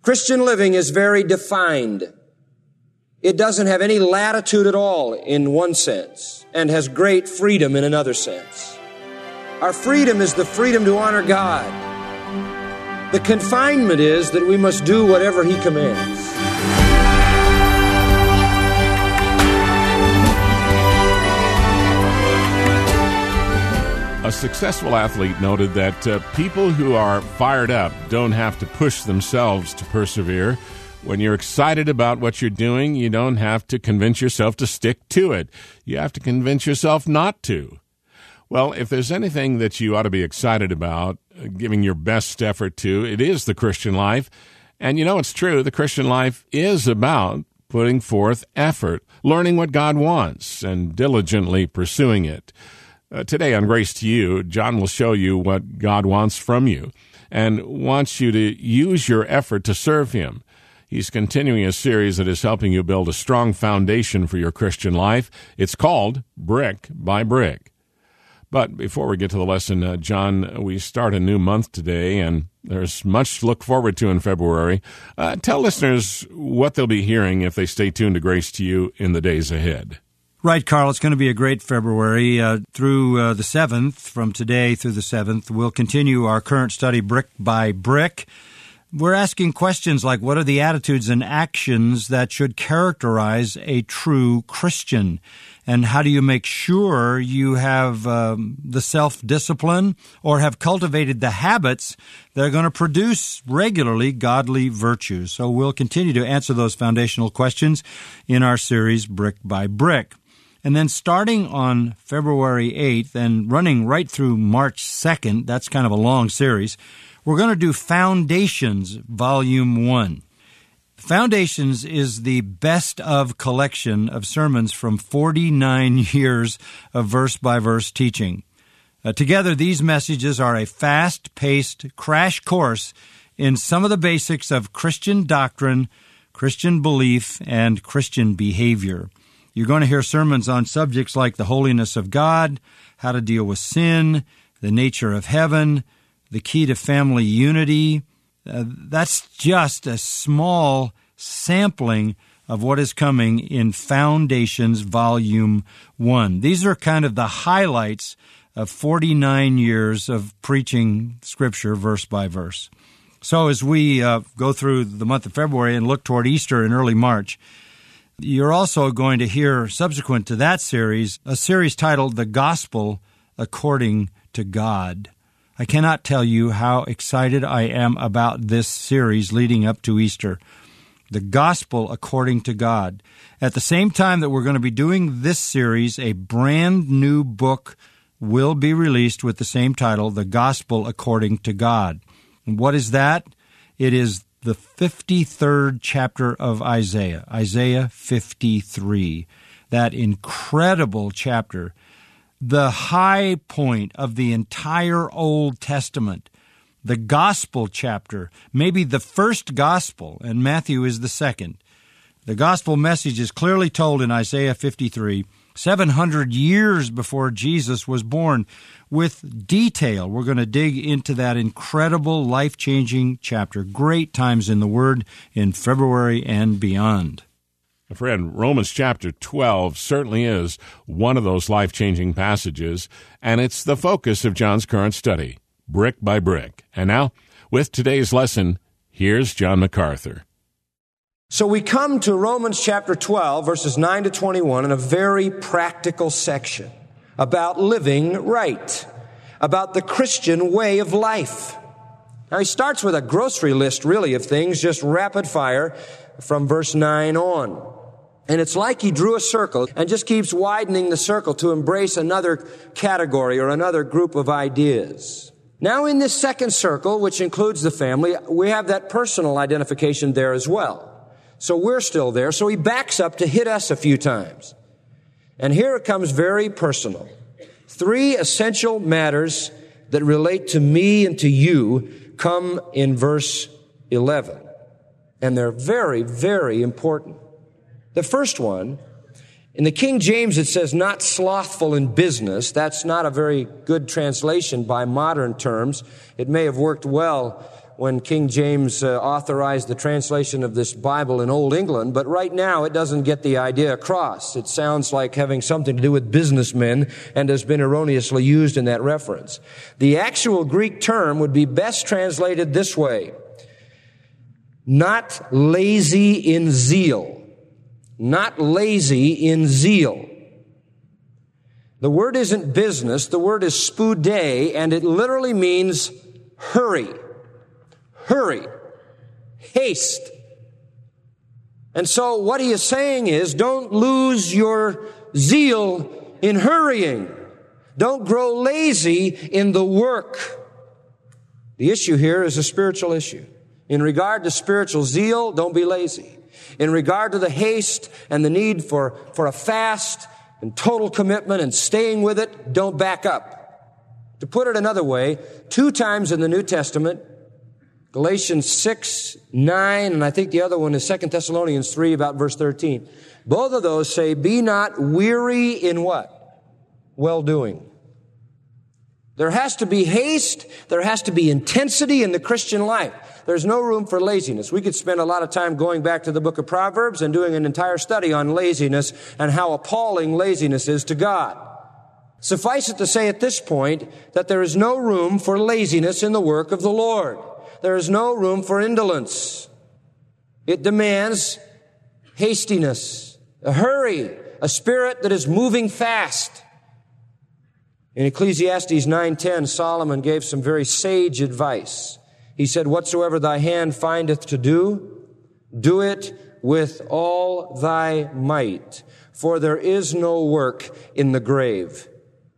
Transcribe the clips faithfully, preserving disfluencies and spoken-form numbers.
Christian living is very defined. It doesn't have any latitude at all in one sense and has great freedom in another sense. Our freedom is the freedom to honor God. The confinement is that we must do whatever He commands. A successful athlete noted that uh, people who are fired up don't have to push themselves to persevere. When you're excited about what you're doing, you don't have to convince yourself to stick to it. You have to convince yourself not to. Well, if there's anything that you ought to be excited about, uh, giving your best effort to, it is the Christian life. And you know, it's true, the Christian life is about putting forth effort, learning what God wants, and diligently pursuing it. Uh, today on Grace to You, John will show you what God wants from you and wants you to use your effort to serve Him. He's continuing a series that is helping you build a strong foundation for your Christian life. It's called Brick by Brick. But before we get to the lesson, uh, John, we start a new month today, and there's much to look forward to in February. Uh, tell listeners what they'll be hearing if they stay tuned to Grace to You in the days ahead. Right, Carl. It's going to be a great February. Uh, through uh, the seventh, from today through the seventh, we'll continue our current study brick by brick. We're asking questions like, what are the attitudes and actions that should characterize a true Christian? And how do you make sure you have um, the self-discipline or have cultivated the habits that are going to produce regularly godly virtues? So we'll continue to answer those foundational questions in our series, Brick by Brick. And then starting on February eighth and running right through March second, that's kind of a long series, we're going to do Foundations, Volume one. Foundations is the best of collection of sermons from forty-nine years of verse-by-verse teaching. Uh, together, these messages are a fast-paced crash course in some of the basics of Christian doctrine, Christian belief, and Christian behavior. You're going to hear sermons on subjects like the holiness of God, how to deal with sin, the nature of heaven, the key to family unity. Uh, that's just a small sampling of what is coming in Foundations Volume one. These are kind of the highlights of forty-nine years of preaching Scripture verse by verse. So as we uh, go through the month of February and look toward Easter in early March, you're also going to hear, subsequent to that series, a series titled The Gospel According to God. I cannot tell you how excited I am about this series leading up to Easter. The Gospel According to God. At the same time that we're going to be doing this series, a brand new book will be released with the same title, The Gospel According to God. And what is that? It is the fifty-third chapter of Isaiah, Isaiah fifty-three, that incredible chapter, the high point of the entire Old Testament, the gospel chapter, maybe the first gospel, and Matthew is the second. The gospel message is clearly told in Isaiah fifty-three, seven hundred years before Jesus was born, with detail. We're going to dig into that incredible, life-changing chapter. Great times in the Word in February and beyond. Friend, Romans chapter twelve certainly is one of those life-changing passages, and it's the focus of John's current study, brick by brick. And now, with today's lesson, here's John MacArthur. So we come to Romans chapter twelve, verses nine to twenty-one, in a very practical section about living right, about the Christian way of life. Now he starts with a grocery list, really, of things, just rapid fire from verse nine on. And it's like he drew a circle and just keeps widening the circle to embrace another category or another group of ideas. Now in this second circle, which includes the family, we have that personal identification there as well. So we're still there. So he backs up to hit us a few times. And here it comes very personal. Three essential matters that relate to me and to you come in verse eleven. And they're very, very important. The first one, in the King James it says, not slothful in business. That's not a very good translation by modern terms. It may have worked well when King James uh, authorized the translation of this Bible in Old England, but right now it doesn't get the idea across. It sounds like having something to do with businessmen and has been erroneously used in that reference. The actual Greek term would be best translated this way: not lazy in zeal. Not lazy in zeal. The word isn't business, the word is spoude, and it literally means hurry. Hurry. Haste. And so what he is saying is, don't lose your zeal in hurrying. Don't grow lazy in the work. The issue here is a spiritual issue. In regard to spiritual zeal, don't be lazy. In regard to the haste and the need for, for a fast and total commitment and staying with it, don't back up. To put it another way, two times in the New Testament, Galatians six, nine, and I think the other one is Second Thessalonians three, about verse thirteen. Both of those say, be not weary in what? Well-doing. There has to be haste. There has to be intensity in the Christian life. There's no room for laziness. We could spend a lot of time going back to the book of Proverbs and doing an entire study on laziness and how appalling laziness is to God. Suffice it to say at this point that there is no room for laziness in the work of the Lord. There is no room for indolence. It demands hastiness, a hurry, a spirit that is moving fast. In Ecclesiastes nine ten, Solomon gave some very sage advice. He said, whatsoever thy hand findeth to do, do it with all thy might, for there is no work in the grave.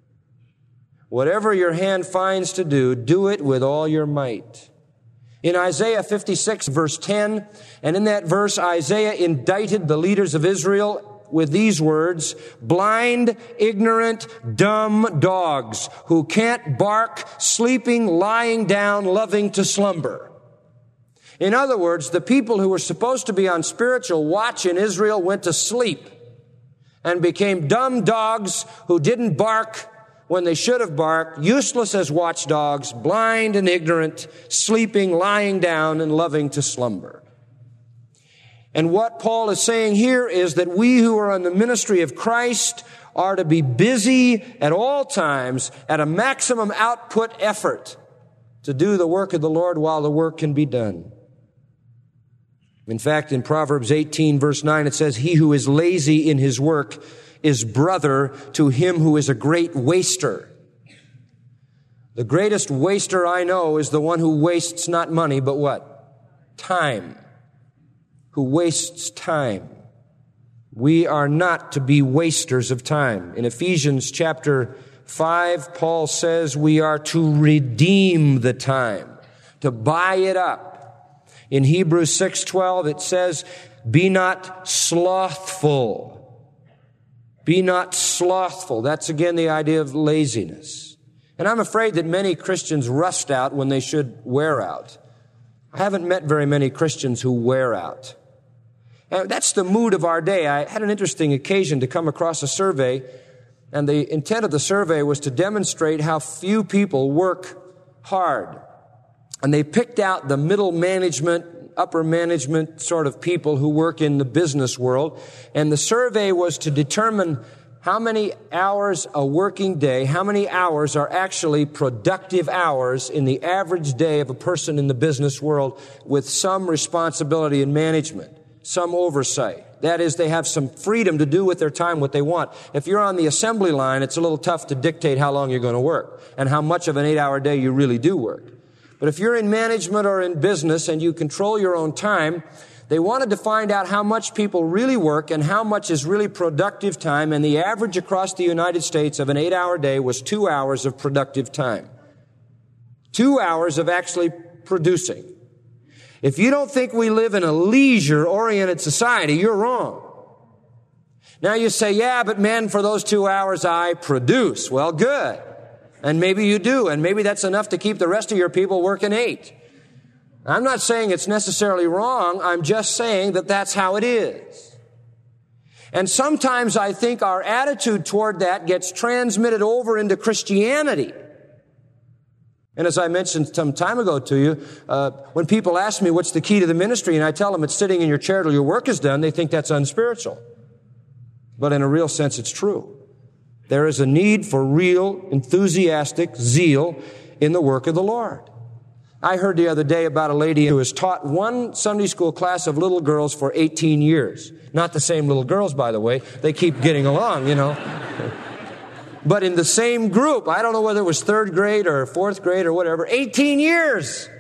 Whatever your hand finds to do, do it with all your might. In Isaiah fifty-six, verse ten, and in that verse, Isaiah indicted the leaders of Israel with these words, blind, ignorant, dumb dogs who can't bark, sleeping, lying down, loving to slumber. In other words, the people who were supposed to be on spiritual watch in Israel went to sleep and became dumb dogs who didn't bark when they should have barked, useless as watchdogs, blind and ignorant, sleeping, lying down, and loving to slumber. And what Paul is saying here is that we who are in the ministry of Christ are to be busy at all times at a maximum output effort to do the work of the Lord while the work can be done. In fact, in Proverbs eighteen, verse nine, it says, he who is lazy in his work is brother to him who is a great waster. The greatest waster I know is the one who wastes not money, but what? Time. Who wastes time. We are not to be wasters of time. In Ephesians chapter five, Paul says we are to redeem the time, to buy it up. In Hebrews six twelve, it says, be not slothful. Be not slothful. That's again the idea of laziness. And I'm afraid that many Christians rust out when they should wear out. I haven't met very many Christians who wear out. And that's the mood of our day. I had an interesting occasion to come across a survey, and the intent of the survey was to demonstrate how few people work hard. And they picked out the middle management, upper management sort of people who work in the business world. And the survey was to determine how many hours a working day, how many hours are actually productive hours in the average day of a person in the business world with some responsibility in management, some oversight. That is, they have some freedom to do with their time what they want. If you're on the assembly line, it's a little tough to dictate how long you're going to work and how much of an eight-hour day you really do work. But if you're in management or in business and you control your own time, they wanted to find out how much people really work and how much is really productive time, and the average across the United States of an eight-hour day was two hours of productive time. Two hours of actually producing. If you don't think we live in a leisure-oriented society, you're wrong. Now you say, yeah, but man, for those two hours I produce. Well, good. And maybe you do, and maybe that's enough to keep the rest of your people working eight. I'm not saying it's necessarily wrong. I'm just saying that that's how it is. And sometimes I think our attitude toward that gets transmitted over into Christianity. And as I mentioned some time ago to you, uh, when people ask me what's the key to the ministry, and I tell them it's sitting in your chair till your work is done, they think that's unspiritual. But in a real sense, it's true. There is a need for real, enthusiastic zeal in the work of the Lord. I heard the other day about a lady who has taught one Sunday school class of little girls for eighteen years. Not the same little girls, by the way. They keep getting along, you know. But in the same group, I don't know whether it was third grade or fourth grade or whatever, eighteen years.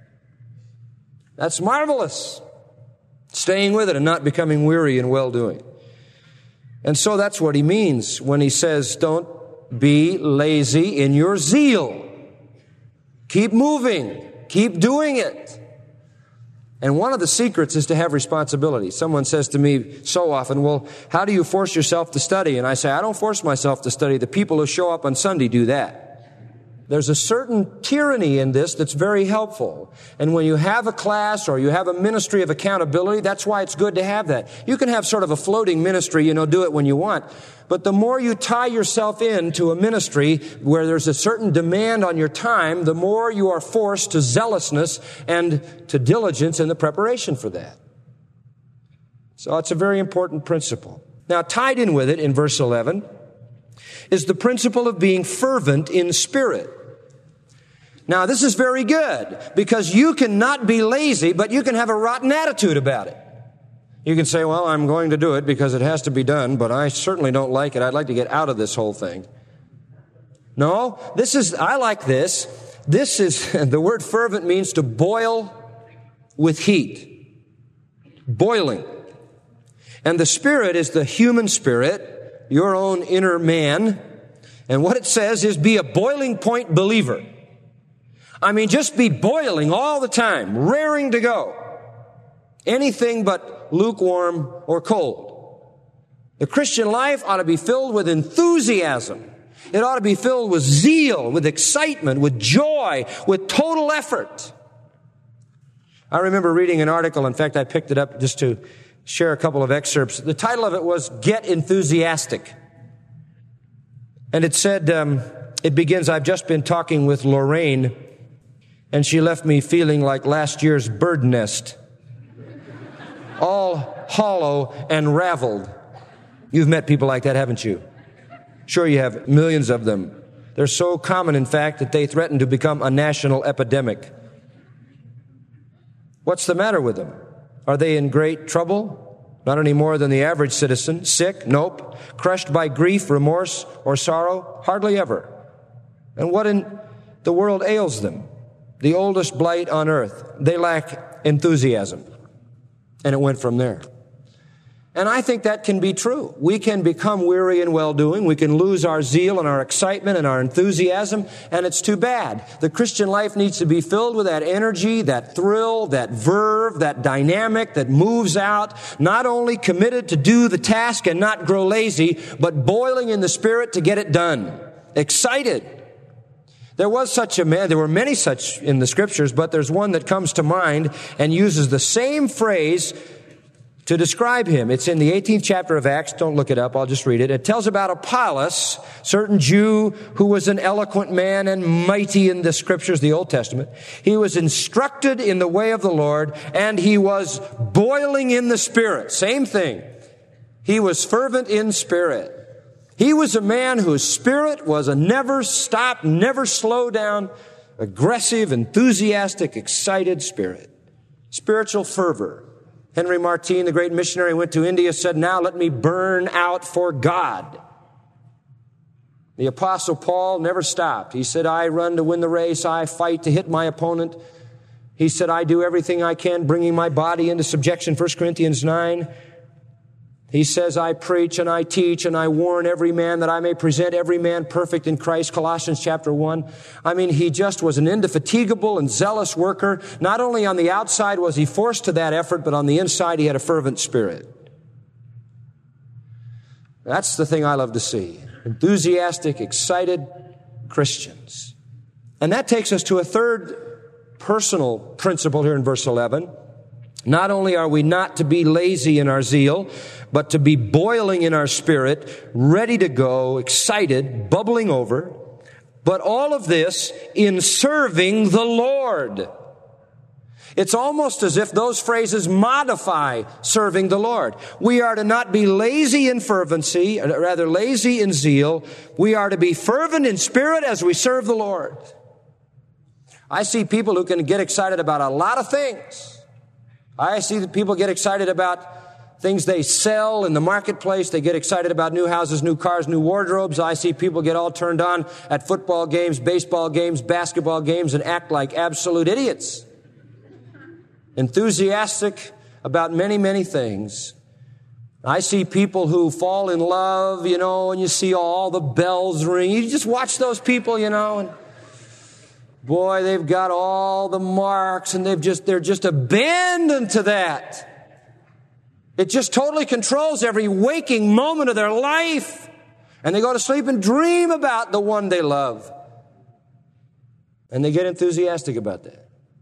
That's marvelous. Staying with it and not becoming weary in well-doing. And so that's what he means when he says, don't be lazy in your zeal. Keep moving. Keep doing it. And one of the secrets is to have responsibility. Someone says to me so often, well, how do you force yourself to study? And I say, I don't force myself to study. The people who show up on Sunday do that. There's a certain tyranny in this that's very helpful. And when you have a class or you have a ministry of accountability, that's why it's good to have that. You can have sort of a floating ministry, you know, do it when you want. But the more you tie yourself into a ministry where there's a certain demand on your time, the more you are forced to zealousness and to diligence in the preparation for that. So it's a very important principle. Now, tied in with it in verse eleven is the principle of being fervent in spirit. Now, this is very good because you cannot be lazy, but you can have a rotten attitude about it. You can say, well, I'm going to do it because it has to be done, but I certainly don't like it. I'd like to get out of this whole thing. No, this is, I like this. This is, the word fervent means to boil with heat. Boiling. And the spirit is the human spirit, your own inner man. And what it says is be a boiling point believer. I mean, just be boiling all the time, raring to go. Anything but lukewarm or cold. The Christian life ought to be filled with enthusiasm. It ought to be filled with zeal, with excitement, with joy, with total effort. I remember reading an article. In fact, I picked it up just to share a couple of excerpts. The title of it was Get Enthusiastic. And it said, um, it begins, I've just been talking with Lorraine, and she left me feeling like last year's bird nest. All hollow and raveled. You've met people like that, haven't you? Sure you have, millions of them. They're so common, in fact, that they threaten to become a national epidemic. What's the matter with them? Are they in great trouble? Not any more than the average citizen. Sick? Nope. Crushed by grief, remorse, or sorrow? Hardly ever. And what in the world ails them? The oldest blight on earth. They lack enthusiasm. And it went from there. And I think that can be true. We can become weary in well-doing. We can lose our zeal and our excitement and our enthusiasm, and it's too bad. The Christian life needs to be filled with that energy, that thrill, that verve, that dynamic that moves out, not only committed to do the task and not grow lazy, but boiling in the spirit to get it done. Excited. There was such a man, there were many such in the scriptures, but there's one that comes to mind and uses the same phrase to describe him. It's in the eighteenth chapter of Acts. Don't look it up. I'll just read it. It tells about Apollos, certain Jew who was an eloquent man and mighty in the scriptures, the Old Testament. He was instructed in the way of the Lord, and he was boiling in the Spirit. Same thing. He was fervent in spirit. He was a man whose spirit was a never stop, never slow down, aggressive, enthusiastic, excited spirit. Spiritual fervor. Henry Martyn, the great missionary, went to India, said, now let me burn out for God. The Apostle Paul never stopped. He said, I run to win the race. I fight to hit my opponent. He said, I do everything I can, bringing my body into subjection, First Corinthians nine. He says, I preach and I teach and I warn every man that I may present every man perfect in Christ, Colossians chapter one. I mean, he just was an indefatigable and zealous worker. Not only on the outside was he forced to that effort, but on the inside he had a fervent spirit. That's the thing I love to see. Enthusiastic, excited Christians. And that takes us to a third personal principle here in verse eleven. Not only are we not to be lazy in our zeal, but to be boiling in our spirit, ready to go, excited, bubbling over. but all of this in serving the Lord. It's almost as if those phrases modify serving the Lord. We are to not be lazy in fervency, or rather lazy in zeal. We are to be fervent in spirit as we serve the Lord. I see people who can get excited about a lot of things. I see that people get excited about things they sell in the marketplace. They get excited about new houses, new cars, new wardrobes. I see people get all turned on at football games, baseball games, basketball games, and act like absolute idiots. Enthusiastic about many, many things. I see people who fall in love, you know, and you see all the bells ring. You just watch those people, you know, and boy, they've got all the marks, and they've just, they're just abandoned to that. It just totally controls every waking moment of their life. And they go to sleep and dream about the one they love. And they get enthusiastic about that.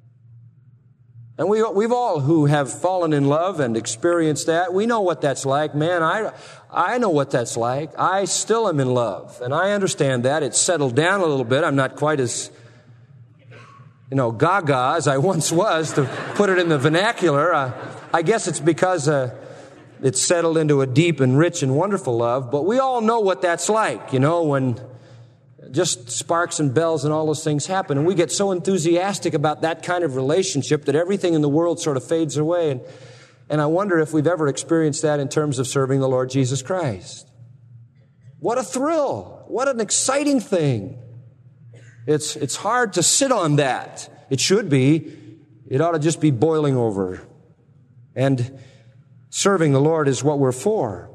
And we, we've all who have fallen in love and experienced that, we know what that's like. Man, I, I know what that's like. I still am in love. And I understand that. It's settled down a little bit. I'm not quite as, you know, gaga as I once was, to put it in the vernacular. Uh, I guess it's because uh, it's settled into a deep and rich and wonderful love. But we all know what that's like, you know, when just sparks and bells and all those things happen. And we get so enthusiastic about that kind of relationship that everything in the world sort of fades away. And, and I wonder if we've ever experienced that in terms of serving the Lord Jesus Christ. What a thrill. What an exciting thing. It's, it's hard to sit on that. It should be. It ought to just be boiling over. And serving the Lord is what we're for.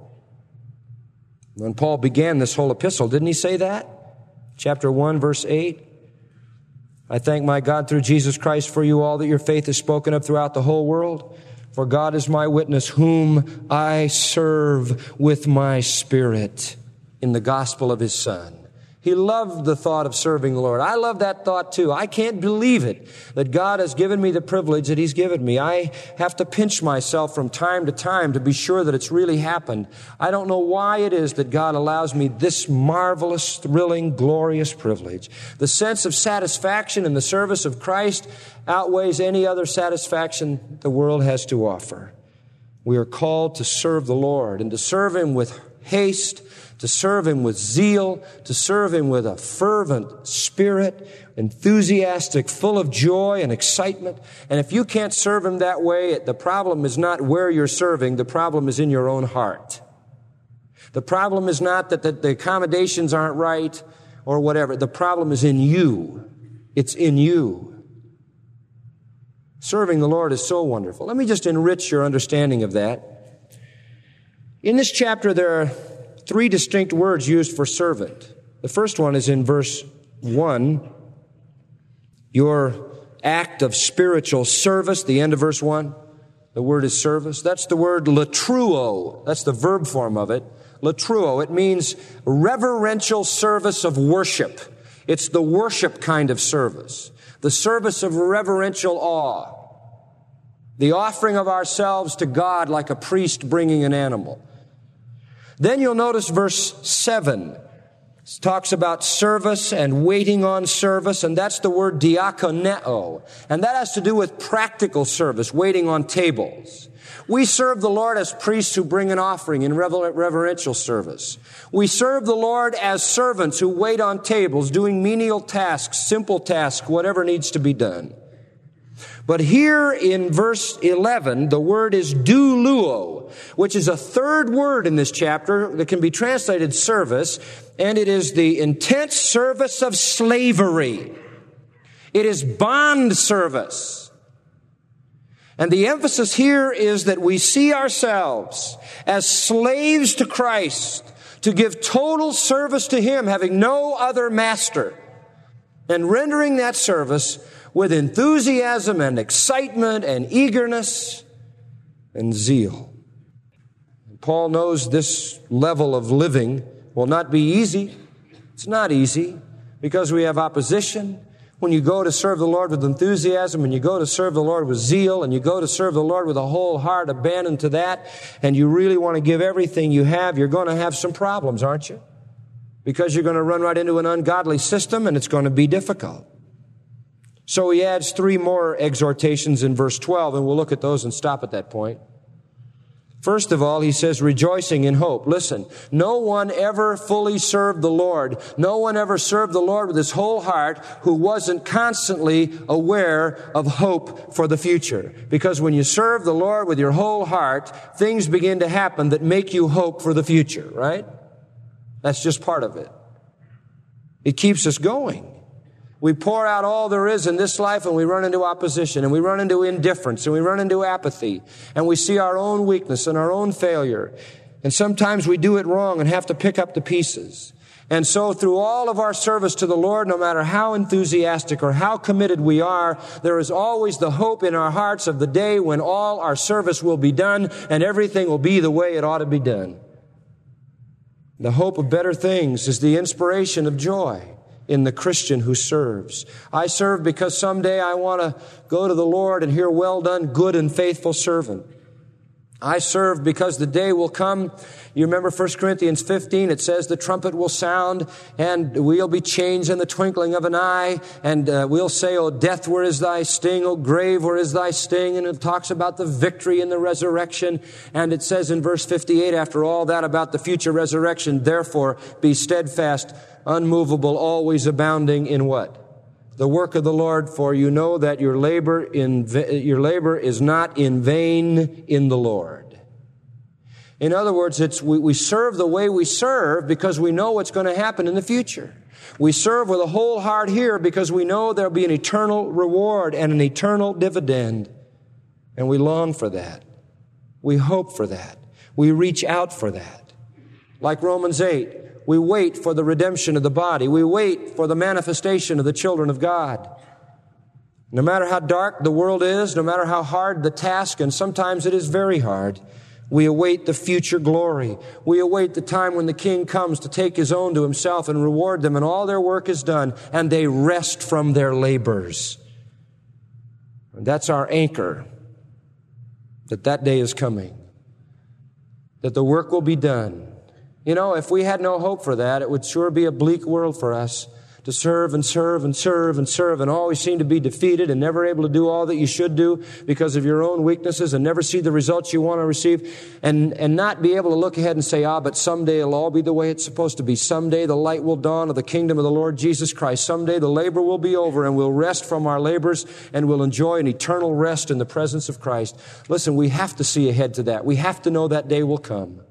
When Paul began this whole epistle, didn't he say that? Chapter one, verse eight. I thank my God through Jesus Christ for you all that your faith is spoken of throughout the whole world. For God is my witness, whom I serve with my spirit in the gospel of his Son. He loved the thought of serving the Lord. I love that thought too. I can't believe it that God has given me the privilege that he's given me. I have to pinch myself from time to time to be sure that it's really happened. I don't know why it is that God allows me this marvelous, thrilling, glorious privilege. The sense of satisfaction in the service of Christ outweighs any other satisfaction the world has to offer. We are called to serve the Lord and to serve him with haste, to serve him with zeal, to serve him with a fervent spirit, enthusiastic, full of joy and excitement. And if you can't serve him that way, the problem is not where you're serving. The problem is in your own heart. The problem is not that the, the accommodations aren't right or whatever. The problem is in you. It's in you. Serving the Lord is so wonderful. Let me just enrich your understanding of that. In this chapter, there are three distinct words used for servant. The first one is in verse one. Your act of spiritual service, the end of verse one. The word is service. That's the word latruo. That's the verb form of it. Latruo. It means reverential service of worship. It's the worship kind of service. The service of reverential awe. The offering of ourselves to God like a priest bringing an animal. Then you'll notice verse seven. It talks about service and waiting on service, and that's the word diakoneo. And that has to do with practical service, waiting on tables. We serve the Lord as priests who bring an offering in rever- reverential service. We serve the Lord as servants who wait on tables, doing menial tasks, simple tasks, whatever needs to be done. But here in verse eleven, the word is douluo, which is a third word in this chapter that can be translated service, and it is the intense service of slavery. It is bond service. And the emphasis here is that we see ourselves as slaves to Christ, to give total service to him, having no other master, and rendering that service with enthusiasm and excitement and eagerness and zeal. Paul knows this level of living will not be easy. It's not easy because we have opposition. When you go to serve the Lord with enthusiasm, and you go to serve the Lord with zeal, and you go to serve the Lord with a whole heart abandoned to that, and you really want to give everything you have, you're going to have some problems, aren't you? because you're going to run right into an ungodly system and it's going to be difficult. So he adds three more exhortations in verse twelve, and we'll look at those and stop at that point. First of all, he says, rejoicing in hope. Listen, no one ever fully served the Lord. No one ever served the Lord with his whole heart who wasn't constantly aware of hope for the future. Because when you serve the Lord with your whole heart, things begin to happen that make you hope for the future, right? That's just part of it. It keeps us going. We pour out all there is in this life and we run into opposition and we run into indifference and we run into apathy and we see our own weakness and our own failure. And sometimes we do it wrong and have to pick up the pieces. And so through all of our service to the Lord, no matter how enthusiastic or how committed we are, there is always the hope in our hearts of the day when all our service will be done and everything will be the way it ought to be done. The hope of better things is the inspiration of joy in the Christian who serves. I serve because someday I want to go to the Lord and hear, well done, good and faithful servant. I serve because the day will come. You remember First Corinthians fifteen, it says the trumpet will sound and we'll be changed in the twinkling of an eye. And uh, we'll say, oh, death, where is thy sting? Oh, grave, where is thy sting? And it talks about the victory and the resurrection. And it says in verse fifty-eight, after all that about the future resurrection, therefore be steadfast, unmovable, always abounding in what? The work of the Lord, for you know that your labor in your labor is not in vain in the Lord. In other words, it's we, we serve the way we serve because we know what's going to happen in the future. We serve with a whole heart here because we know there'll be an eternal reward and an eternal dividend. And we long for that. We hope for that. We reach out for that. Like Romans eight. We wait for the redemption of the body. We wait for the manifestation of the children of God. No matter how dark the world is, no matter how hard the task, and sometimes it is very hard, we await the future glory. We await the time when the King comes to take his own to himself and reward them, and all their work is done, and they rest from their labors. And that's our anchor, that that day is coming, that the work will be done. You know, if we had no hope for that, it would sure be a bleak world for us to serve and serve and serve and serve and always seem to be defeated and never able to do all that you should do because of your own weaknesses and never see the results you want to receive and, and not be able to look ahead and say, ah, but someday it'll all be the way it's supposed to be. Someday the light will dawn of the kingdom of the Lord Jesus Christ. Someday the labor will be over and we'll rest from our labors and we'll enjoy an eternal rest in the presence of Christ. Listen, we have to see ahead to that. We have to know that day will come.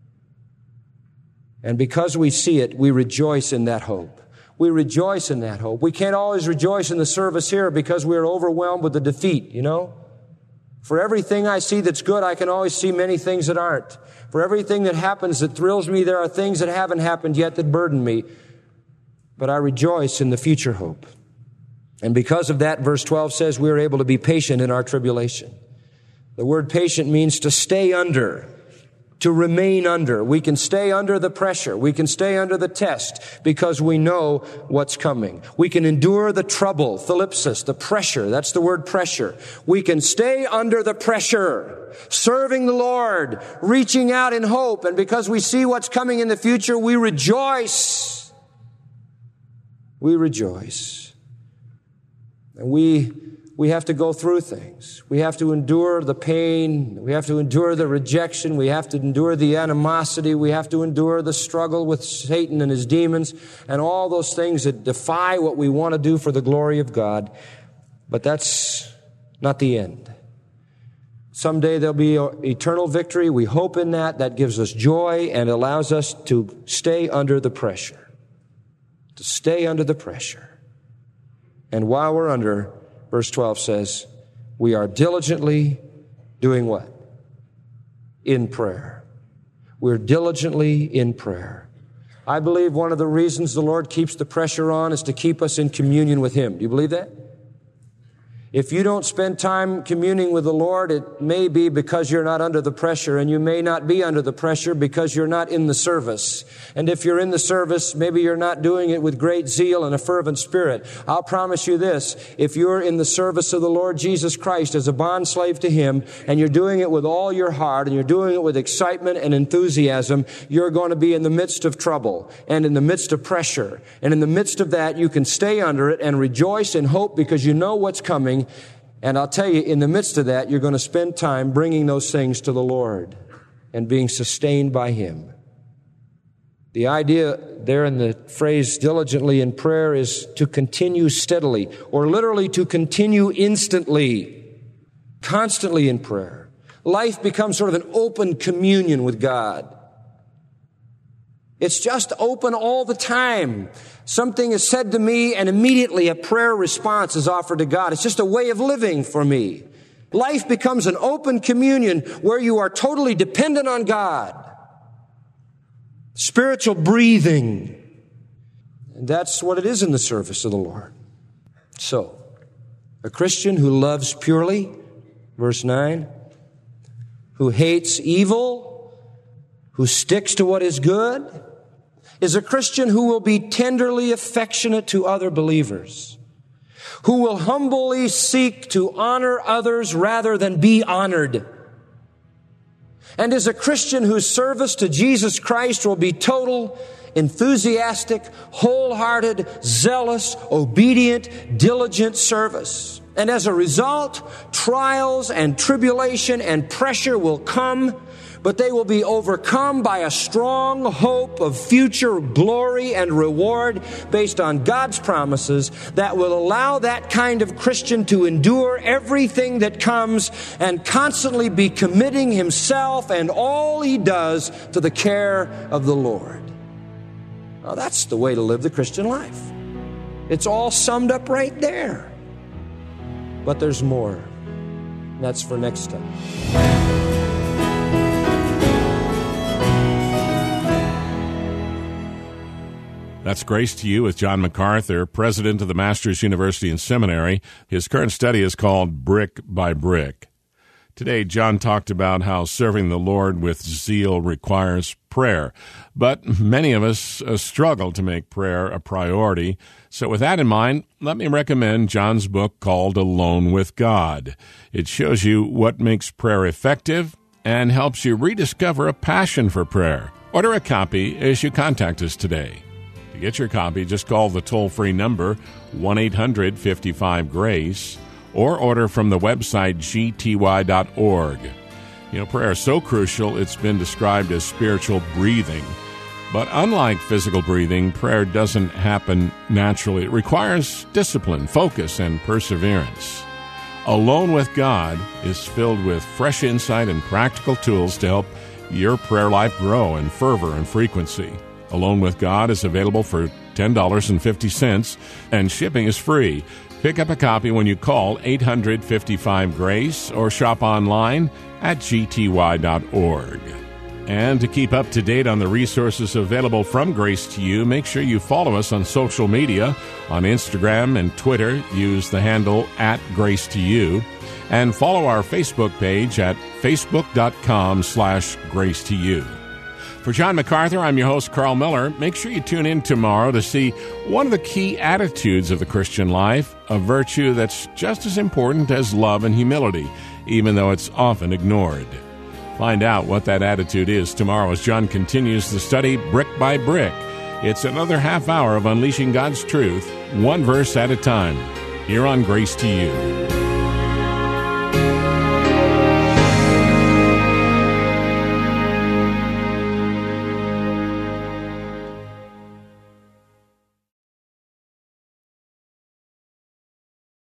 And because we see it, we rejoice in that hope. We rejoice in that hope. We can't always rejoice in the service here because we're overwhelmed with the defeat, you know? For everything I see that's good, I can always see many things that aren't. For everything that happens that thrills me, there are things that haven't happened yet that burden me. But I rejoice in the future hope. And because of that, verse twelve says we are able to be patient in our tribulation. The word patient means to stay under. To remain under. We can stay under the pressure. We can stay under the test because we know what's coming. We can endure the trouble, thalipsis, the pressure. That's the word pressure. We can stay under the pressure, serving the Lord, reaching out in hope. And because we see what's coming in the future, we rejoice. We rejoice. And we We have to go through things. We have to endure the pain. We have to endure the rejection. We have to endure the animosity. We have to endure the struggle with Satan and his demons and all those things that defy what we want to do for the glory of God. But that's not the end. Someday there'll be eternal victory. We hope in that. That gives us joy and allows us to stay under the pressure. To stay under the pressure. And while we're under, verse twelve says, we are diligently doing what? In prayer. We're diligently in prayer. I believe one of the reasons the Lord keeps the pressure on is to keep us in communion with Him. Do you believe that? If you don't spend time communing with the Lord, it may be because you're not under the pressure, and you may not be under the pressure because you're not in the service. And if you're in the service, maybe you're not doing it with great zeal and a fervent spirit. I'll promise you this, if you're in the service of the Lord Jesus Christ as a bondslave to Him, and you're doing it with all your heart, and you're doing it with excitement and enthusiasm, you're going to be in the midst of trouble, and in the midst of pressure. And in the midst of that, you can stay under it and rejoice in hope because you know what's coming. And I'll tell you, in the midst of that, you're going to spend time bringing those things to the Lord and being sustained by Him. The idea there in the phrase diligently in prayer is to continue steadily, or literally to continue instantly, constantly in prayer. Life becomes sort of an open communion with God. It's just open all the time. Something is said to me and immediately a prayer response is offered to God. It's just a way of living for me. Life becomes an open communion where you are totally dependent on God. Spiritual breathing. And that's what it is in the service of the Lord. So, a Christian who loves purely, verse nine, who hates evil, who sticks to what is good, is a Christian who will be tenderly affectionate to other believers, who will humbly seek to honor others rather than be honored, and is a Christian whose service to Jesus Christ will be total, enthusiastic, wholehearted, zealous, obedient, diligent service. And as a result, trials and tribulation and pressure will come, but they will be overcome by a strong hope of future glory and reward based on God's promises that will allow that kind of Christian to endure everything that comes and constantly be committing himself and all he does to the care of the Lord. Now, that's the way to live the Christian life. It's all summed up right there. But there's more. That's for next time. That's Grace to You with John MacArthur, president of the Masters University and Seminary. His current study is called Brick by Brick. Today, John talked about how serving the Lord with zeal requires prayer. But many of us uh, struggle to make prayer a priority. So with that in mind, let me recommend John's book called Alone with God. It shows you what makes prayer effective and helps you rediscover a passion for prayer. Order a copy as you contact us today. To get your copy, just call the toll-free number one eight hundred fifty-five GRACE or order from the website g t y dot org. You know, prayer is so crucial, it's been described as spiritual breathing. But unlike physical breathing, prayer doesn't happen naturally. It requires discipline, focus, and perseverance. Alone with God is filled with fresh insight and practical tools to help your prayer life grow in fervor and frequency. Alone with God is available for ten dollars and fifty cents, and shipping is free. Pick up a copy when you call eight hundred fifty-five GRACE or shop online at g t y dot org. And to keep up to date on the resources available from Grace to You, make sure you follow us on social media. On Instagram and Twitter, use the handle at Grace to You. And follow our Facebook page at facebook.com slash Grace to You. For John MacArthur, I'm your host, Carl Miller. Make sure you tune in tomorrow to see one of the key attitudes of the Christian life, a virtue that's just as important as love and humility, even though it's often ignored. Find out what that attitude is tomorrow as John continues the study brick by brick. It's another half hour of unleashing God's truth, one verse at a time, here on Grace to You.